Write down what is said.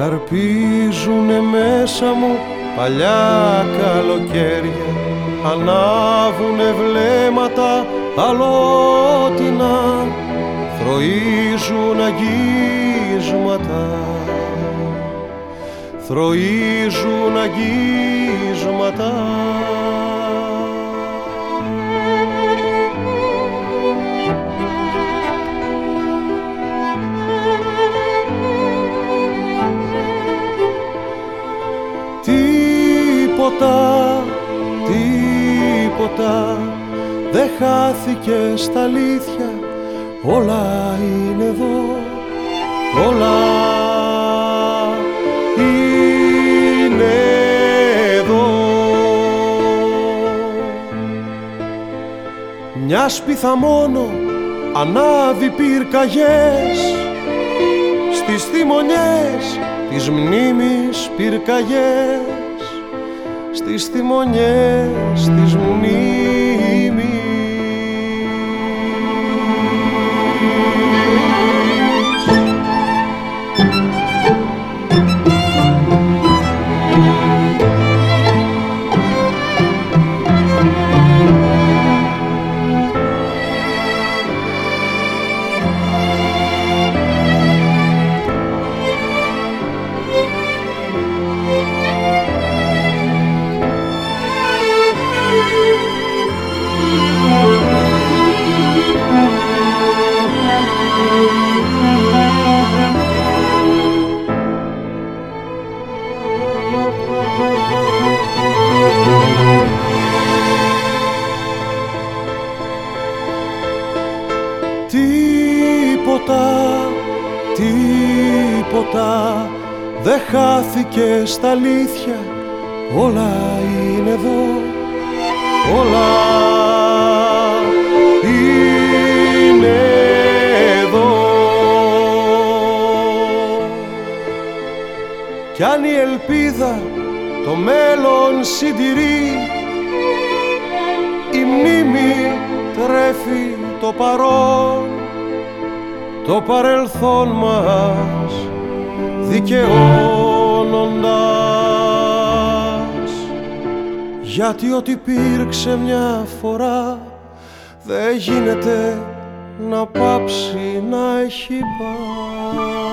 αρπίζουνε μέσα μου παλιά καλοκαίρια, ανάβουνε βλέμματα αλότινα, θροίζουν αγγίσματα, θροίζουν αγγίσματα. Τίποτα δεν χάθηκε στα αλήθεια, όλα είναι εδώ, όλα είναι εδώ. Μια σπίθα μόνο ανάβει πυρκαγιές, στις θυμονιές της μνήμης πυρκαγιές, στις θυμονιές της μνήμης. Τίποτα δεν χάθηκε στα αλήθεια, όλα είναι εδώ, όλα είναι εδώ. Κι αν η ελπίδα το μέλλον συντηρεί, η μνήμη τρέφει το παρόν, το παρελθόν μας δικαιώνοντας, γιατί ό,τι υπήρξε μια φορά δεν γίνεται να πάψει να έχει πάει.